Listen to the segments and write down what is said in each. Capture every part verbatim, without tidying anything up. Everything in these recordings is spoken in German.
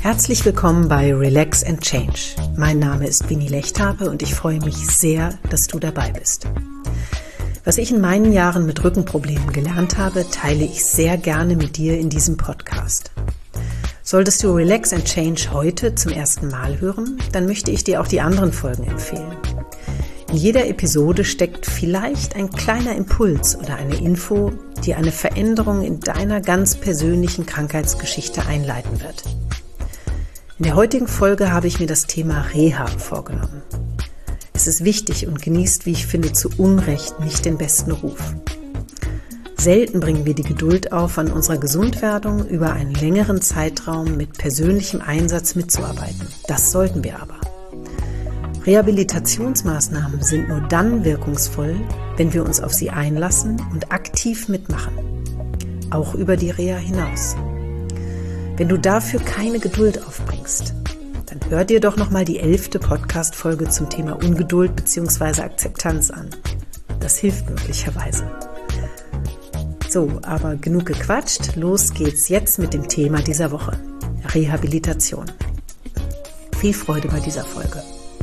Herzlich willkommen bei Relax and Change. Mein Name ist Winnie Lechthape und ich freue mich sehr, dass du dabei bist. Was ich in meinen Jahren mit Rückenproblemen gelernt habe, teile ich sehr gerne mit dir in diesem Podcast. Solltest du Relax and Change heute zum ersten Mal hören, dann möchte ich dir auch die anderen Folgen empfehlen. In jeder Episode steckt vielleicht ein kleiner Impuls oder eine Info, die eine Veränderung in deiner ganz persönlichen Krankheitsgeschichte einleiten wird. In der heutigen Folge habe ich mir das Thema Reha vorgenommen. Es ist wichtig und genießt, wie ich finde, zu Unrecht nicht den besten Ruf. Selten bringen wir die Geduld auf, an unserer Gesundwerdung über einen längeren Zeitraum mit persönlichem Einsatz mitzuarbeiten. Das sollten wir aber. Rehabilitationsmaßnahmen sind nur dann wirkungsvoll, wenn wir uns auf sie einlassen und aktiv mitmachen. Auch über die Reha hinaus. Wenn du dafür keine Geduld aufbringst, dann hör dir doch nochmal die elfte Podcast-Folge zum Thema Ungeduld bzw. Akzeptanz an. Das hilft möglicherweise. So, aber genug gequatscht. Los geht's jetzt mit dem Thema dieser Woche. Rehabilitation. Viel Freude bei dieser Folge.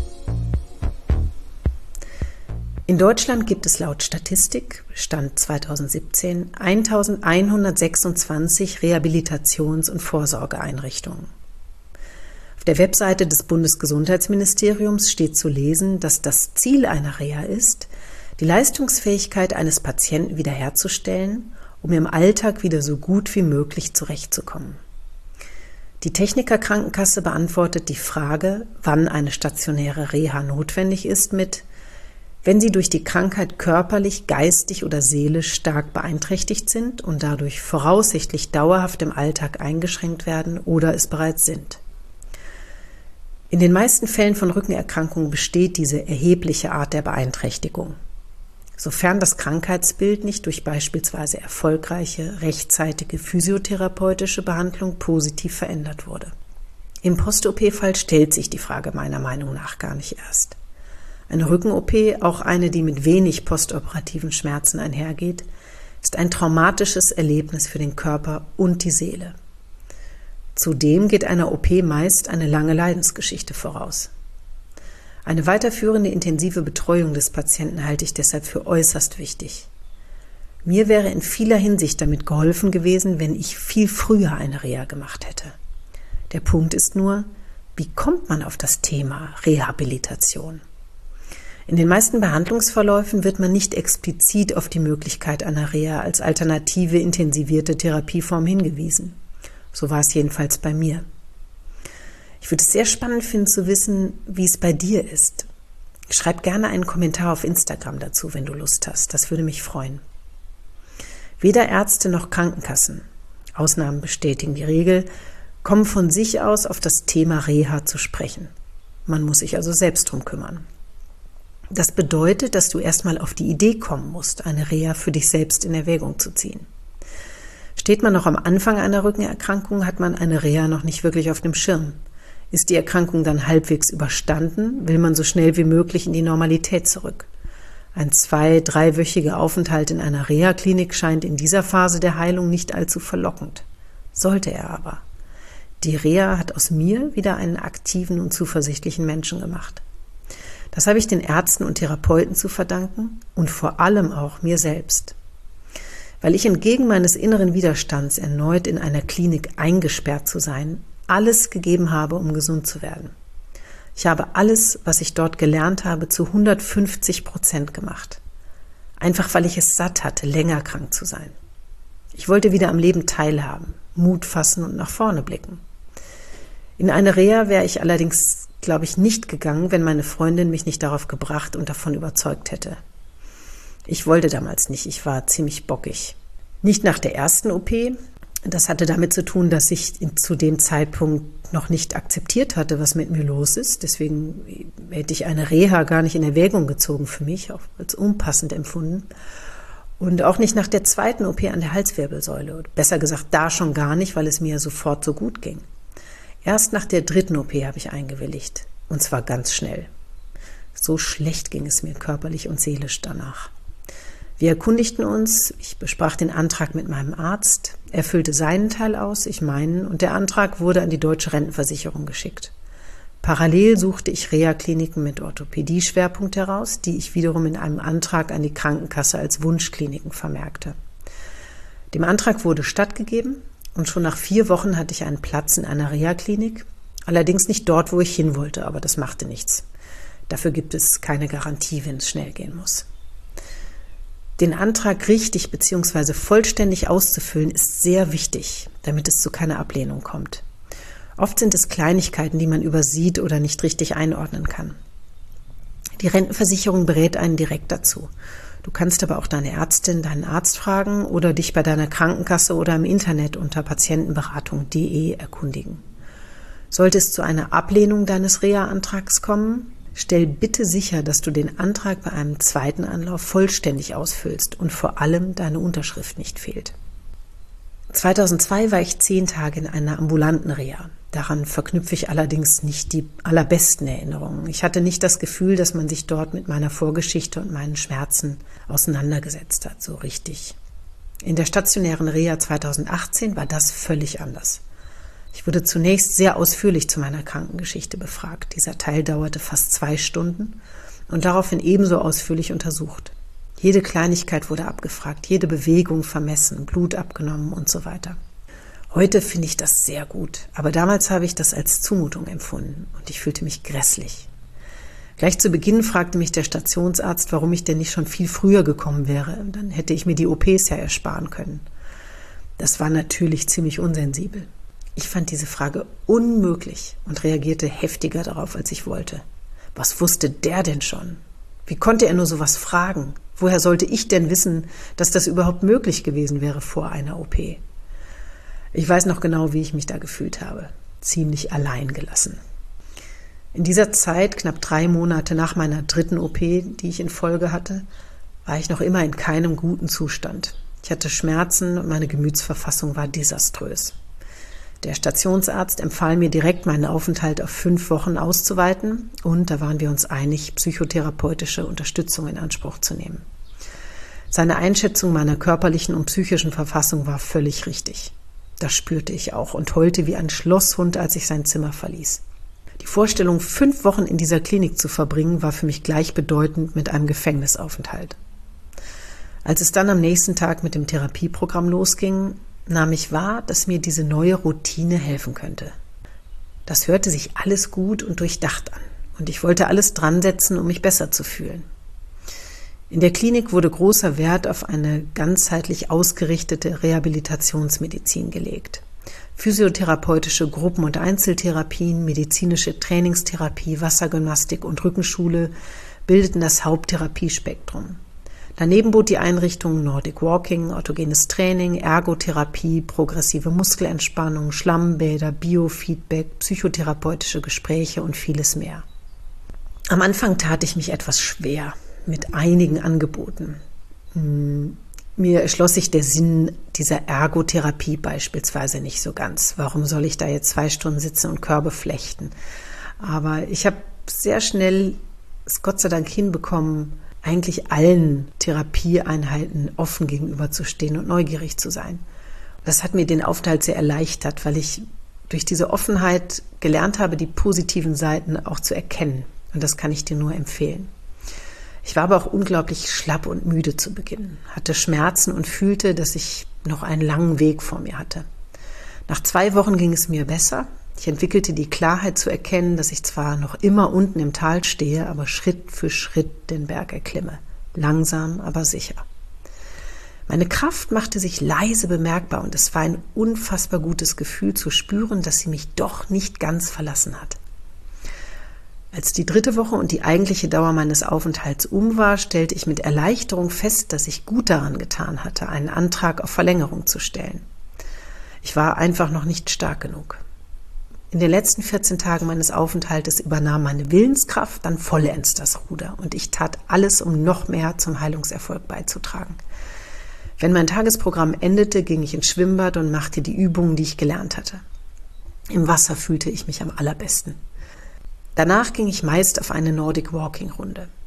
In Deutschland gibt es laut Statistik, Stand zweitausendsiebzehn, eintausendeinhundertsechsundzwanzig Rehabilitations- und Vorsorgeeinrichtungen. Auf der Webseite des Bundesgesundheitsministeriums steht zu lesen, dass das Ziel einer Reha ist, die Leistungsfähigkeit eines Patienten wiederherzustellen, um im Alltag wieder so gut wie möglich zurechtzukommen. Die Techniker-Krankenkasse beantwortet die Frage, wann eine stationäre Reha notwendig ist, mit: Wenn Sie durch die Krankheit körperlich, geistig oder seelisch stark beeinträchtigt sind und dadurch voraussichtlich dauerhaft im Alltag eingeschränkt werden oder es bereits sind. In den meisten Fällen von Rückenerkrankungen besteht diese erhebliche Art der Beeinträchtigung, sofern das Krankheitsbild nicht durch beispielsweise erfolgreiche, rechtzeitige physiotherapeutische Behandlung positiv verändert wurde. Im Post-O P-Fall stellt sich die Frage meiner Meinung nach gar nicht erst. Eine Rücken-O P, auch eine, die mit wenig postoperativen Schmerzen einhergeht, ist ein traumatisches Erlebnis für den Körper und die Seele. Zudem geht einer O P meist eine lange Leidensgeschichte voraus. Eine weiterführende intensive Betreuung des Patienten halte ich deshalb für äußerst wichtig. Mir wäre in vieler Hinsicht damit geholfen gewesen, wenn ich viel früher eine Reha gemacht hätte. Der Punkt ist nur, wie kommt man auf das Thema Rehabilitation? In den meisten Behandlungsverläufen wird man nicht explizit auf die Möglichkeit einer Reha als alternative intensivierte Therapieform hingewiesen. So war es jedenfalls bei mir. Ich würde es sehr spannend finden zu wissen, wie es bei dir ist. Schreib gerne einen Kommentar auf Instagram dazu, wenn du Lust hast. Das würde mich freuen. Weder Ärzte noch Krankenkassen, Ausnahmen bestätigen die Regel, kommen von sich aus auf das Thema Reha zu sprechen. Man muss sich also selbst drum kümmern. Das bedeutet, dass du erstmal auf die Idee kommen musst, eine Reha für dich selbst in Erwägung zu ziehen. Steht man noch am Anfang einer Rückenerkrankung, hat man eine Reha noch nicht wirklich auf dem Schirm. Ist die Erkrankung dann halbwegs überstanden, will man so schnell wie möglich in die Normalität zurück. Ein zwei-, dreiwöchiger Aufenthalt in einer Reha-Klinik scheint in dieser Phase der Heilung nicht allzu verlockend. Sollte er aber. Die Reha hat aus mir wieder einen aktiven und zuversichtlichen Menschen gemacht. Das habe ich den Ärzten und Therapeuten zu verdanken und vor allem auch mir selbst. Weil ich entgegen meines inneren Widerstands, erneut in einer Klinik eingesperrt zu sein, alles gegeben habe, um gesund zu werden. Ich habe alles, was ich dort gelernt habe, zu hundertfünfzig Prozent gemacht. Einfach weil ich es satt hatte, länger krank zu sein. Ich wollte wieder am Leben teilhaben, Mut fassen und nach vorne blicken. In eine Reha wäre ich allerdings, glaube ich, nicht gegangen, wenn meine Freundin mich nicht darauf gebracht und davon überzeugt hätte. Ich wollte damals nicht, ich war ziemlich bockig. Nicht nach der ersten O P. Das hatte damit zu tun, dass ich zu dem Zeitpunkt noch nicht akzeptiert hatte, was mit mir los ist. Deswegen hätte ich eine Reha gar nicht in Erwägung gezogen für mich, auch als unpassend empfunden. Und auch nicht nach der zweiten O P an der Halswirbelsäule. Besser gesagt, da schon gar nicht, weil es mir sofort so gut ging. Erst nach der dritten O P habe ich eingewilligt. Und zwar ganz schnell. So schlecht ging es mir körperlich und seelisch danach. Wir erkundigten uns, ich besprach den Antrag mit meinem Arzt, er füllte seinen Teil aus, ich meinen, und der Antrag wurde an die Deutsche Rentenversicherung geschickt. Parallel suchte ich Reha-Kliniken mit Orthopädie-Schwerpunkt heraus, die ich wiederum in einem Antrag an die Krankenkasse als Wunschkliniken vermerkte. Dem Antrag wurde stattgegeben und schon nach vier Wochen hatte ich einen Platz in einer Reha-Klinik, allerdings nicht dort, wo ich hin wollte, aber das machte nichts. Dafür gibt es keine Garantie, wenn es schnell gehen muss. Den Antrag richtig bzw. vollständig auszufüllen ist sehr wichtig, damit es zu keiner Ablehnung kommt. Oft sind es Kleinigkeiten, die man übersieht oder nicht richtig einordnen kann. Die Rentenversicherung berät einen direkt dazu. Du kannst aber auch deine Ärztin, deinen Arzt fragen oder dich bei deiner Krankenkasse oder im Internet unter patientenberatung punkt de erkundigen. Sollte es zu einer Ablehnung deines Reha-Antrags kommen, stell bitte sicher, dass du den Antrag bei einem zweiten Anlauf vollständig ausfüllst und vor allem deine Unterschrift nicht fehlt. zweitausendzwei war ich zehn Tage in einer ambulanten Reha. Daran verknüpfe ich allerdings nicht die allerbesten Erinnerungen. Ich hatte nicht das Gefühl, dass man sich dort mit meiner Vorgeschichte und meinen Schmerzen auseinandergesetzt hat, so richtig. In der stationären Reha zweitausendachtzehn war das völlig anders. Ich wurde zunächst sehr ausführlich zu meiner Krankengeschichte befragt. Dieser Teil dauerte fast zwei Stunden und daraufhin ebenso ausführlich untersucht. Jede Kleinigkeit wurde abgefragt, jede Bewegung vermessen, Blut abgenommen und so weiter. Heute finde ich das sehr gut, aber damals habe ich das als Zumutung empfunden und ich fühlte mich grässlich. Gleich zu Beginn fragte mich der Stationsarzt, warum ich denn nicht schon viel früher gekommen wäre. Dann hätte ich mir die O Ps ja ersparen können. Das war natürlich ziemlich unsensibel. Ich fand diese Frage unmöglich und reagierte heftiger darauf, als ich wollte. Was wusste der denn schon? Wie konnte er nur sowas fragen? Woher sollte ich denn wissen, dass das überhaupt möglich gewesen wäre vor einer O P? Ich weiß noch genau, wie ich mich da gefühlt habe. Ziemlich allein gelassen. In dieser Zeit, knapp drei Monate nach meiner dritten O P, die ich in Folge hatte, war ich noch immer in keinem guten Zustand. Ich hatte Schmerzen und meine Gemütsverfassung war desaströs. Der Stationsarzt empfahl mir direkt, meinen Aufenthalt auf fünf Wochen auszuweiten und da waren wir uns einig, psychotherapeutische Unterstützung in Anspruch zu nehmen. Seine Einschätzung meiner körperlichen und psychischen Verfassung war völlig richtig. Das spürte ich auch und heulte wie ein Schlosshund, als ich sein Zimmer verließ. Die Vorstellung, fünf Wochen in dieser Klinik zu verbringen, war für mich gleichbedeutend mit einem Gefängnisaufenthalt. Als es dann am nächsten Tag mit dem Therapieprogramm losging, nahm ich wahr, dass mir diese neue Routine helfen könnte. Das hörte sich alles gut und durchdacht an und ich wollte alles dran setzen, um mich besser zu fühlen. In der Klinik wurde großer Wert auf eine ganzheitlich ausgerichtete Rehabilitationsmedizin gelegt. Physiotherapeutische Gruppen- und Einzeltherapien, medizinische Trainingstherapie, Wassergymnastik und Rückenschule bildeten das Haupttherapiespektrum. Daneben bot die Einrichtung Nordic Walking, autogenes Training, Ergotherapie, progressive Muskelentspannung, Schlammbäder, Biofeedback, psychotherapeutische Gespräche und vieles mehr. Am Anfang tat ich mich etwas schwer mit einigen Angeboten. Mir erschloss sich der Sinn dieser Ergotherapie beispielsweise nicht so ganz. Warum soll ich da jetzt zwei Stunden sitzen und Körbe flechten? Aber ich habe sehr schnell es Gott sei Dank hinbekommen, eigentlich allen Therapieeinheiten offen gegenüberzustehen und neugierig zu sein. Das hat mir den Aufenthalt sehr erleichtert, weil ich durch diese Offenheit gelernt habe, die positiven Seiten auch zu erkennen. Und das kann ich dir nur empfehlen. Ich war aber auch unglaublich schlapp und müde zu Beginn, hatte Schmerzen und fühlte, dass ich noch einen langen Weg vor mir hatte. Nach zwei Wochen ging es mir besser. Ich entwickelte die Klarheit zu erkennen, dass ich zwar noch immer unten im Tal stehe, aber Schritt für Schritt den Berg erklimme. Langsam, aber sicher. Meine Kraft machte sich leise bemerkbar und es war ein unfassbar gutes Gefühl zu spüren, dass sie mich doch nicht ganz verlassen hat. Als die dritte Woche und die eigentliche Dauer meines Aufenthalts um war, stellte ich mit Erleichterung fest, dass ich gut daran getan hatte, einen Antrag auf Verlängerung zu stellen. Ich war einfach noch nicht stark genug. In den letzten vierzehn Tagen meines Aufenthaltes übernahm meine Willenskraft dann vollends das Ruder und ich tat alles, um noch mehr zum Heilungserfolg beizutragen. Wenn mein Tagesprogramm endete, ging ich ins Schwimmbad und machte die Übungen, die ich gelernt hatte. Im Wasser fühlte ich mich am allerbesten. Danach ging ich meist auf eine Nordic Walking Runde.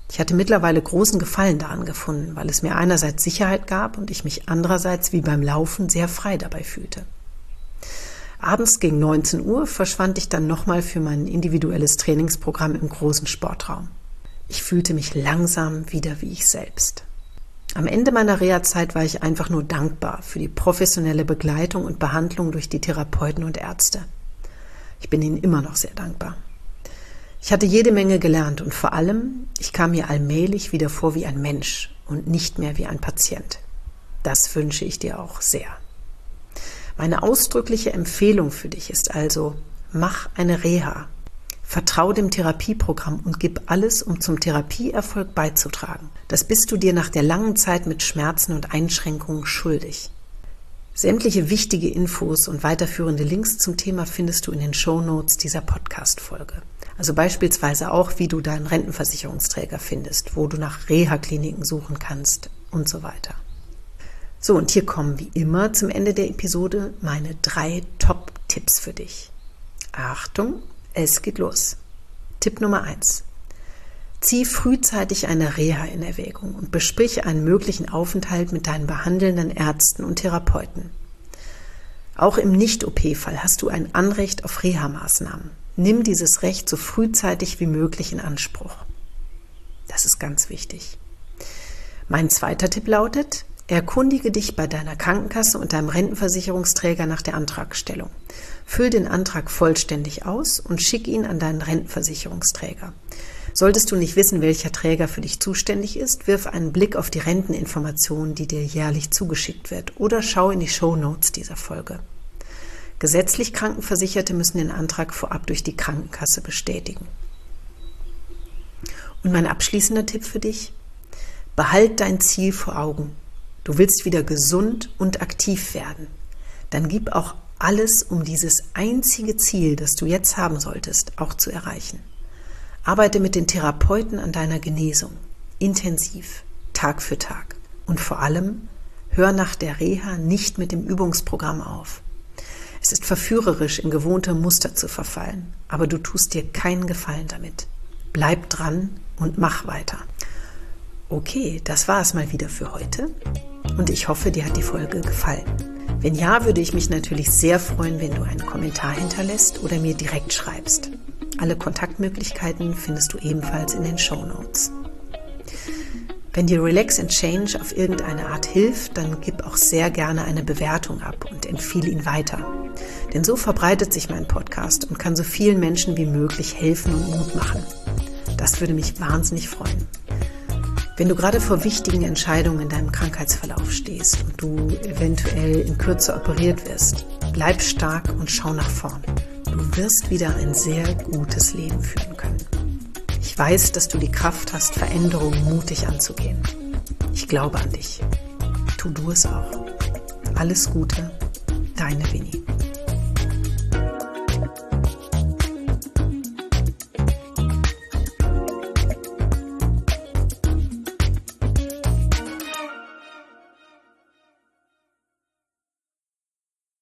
Ich hatte mittlerweile großen Gefallen daran gefunden, weil es mir einerseits Sicherheit gab und ich mich andererseits wie beim Laufen sehr frei dabei fühlte. Abends gegen neunzehn Uhr verschwand ich dann nochmal für mein individuelles Trainingsprogramm im großen Sportraum. Ich fühlte mich langsam wieder wie ich selbst. Am Ende meiner Reha-Zeit war ich einfach nur dankbar für die professionelle Begleitung und Behandlung durch die Therapeuten und Ärzte. Ich bin ihnen immer noch sehr dankbar. Ich hatte jede Menge gelernt und vor allem, ich kam mir allmählich wieder vor wie ein Mensch und nicht mehr wie ein Patient. Das wünsche ich dir auch sehr. Meine ausdrückliche Empfehlung für dich ist also, mach eine Reha. Vertrau dem Therapieprogramm und gib alles, um zum Therapieerfolg beizutragen. Das bist du dir nach der langen Zeit mit Schmerzen und Einschränkungen schuldig. Sämtliche wichtige Infos und weiterführende Links zum Thema findest du in den Shownotes dieser Podcast-Folge. Also beispielsweise auch, wie du deinen Rentenversicherungsträger findest, wo du nach Reha-Kliniken suchen kannst und so weiter. So, und hier kommen wie immer zum Ende der Episode meine drei Top-Tipps für dich. Achtung, es geht los. Tipp Nummer eins. Zieh frühzeitig eine Reha in Erwägung und besprich einen möglichen Aufenthalt mit deinen behandelnden Ärzten und Therapeuten. Auch im Nicht-O P-Fall hast du ein Anrecht auf Reha-Maßnahmen. Nimm dieses Recht so frühzeitig wie möglich in Anspruch. Das ist ganz wichtig. Mein zweiter Tipp lautet, erkundige dich bei deiner Krankenkasse und deinem Rentenversicherungsträger nach der Antragstellung. Füll den Antrag vollständig aus und schick ihn an deinen Rentenversicherungsträger. Solltest du nicht wissen, welcher Träger für dich zuständig ist, wirf einen Blick auf die Renteninformation, die dir jährlich zugeschickt wird, oder schau in die Shownotes dieser Folge. Gesetzlich Krankenversicherte müssen den Antrag vorab durch die Krankenkasse bestätigen. Und mein abschließender Tipp für dich: Behalt dein Ziel vor Augen. Du willst wieder gesund und aktiv werden. Dann gib auch alles, um dieses einzige Ziel, das du jetzt haben solltest, auch zu erreichen. Arbeite mit den Therapeuten an deiner Genesung, intensiv, Tag für Tag. Und vor allem, hör nach der Reha nicht mit dem Übungsprogramm auf. Es ist verführerisch, in gewohnte Muster zu verfallen, aber du tust dir keinen Gefallen damit. Bleib dran und mach weiter. Okay, das war es mal wieder für heute und ich hoffe, dir hat die Folge gefallen. Wenn ja, würde ich mich natürlich sehr freuen, wenn du einen Kommentar hinterlässt oder mir direkt schreibst. Alle Kontaktmöglichkeiten findest du ebenfalls in den Shownotes. Wenn dir Relax and Change auf irgendeine Art hilft, dann gib auch sehr gerne eine Bewertung ab und empfehle ihn weiter. Denn so verbreitet sich mein Podcast und kann so vielen Menschen wie möglich helfen und Mut machen. Das würde mich wahnsinnig freuen. Wenn du gerade vor wichtigen Entscheidungen in deinem Krankheitsverlauf stehst und du eventuell in Kürze operiert wirst, bleib stark und schau nach vorn. Du wirst wieder ein sehr gutes Leben führen können. Ich weiß, dass du die Kraft hast, Veränderungen mutig anzugehen. Ich glaube an dich. Tu du es auch. Alles Gute, deine Winnie.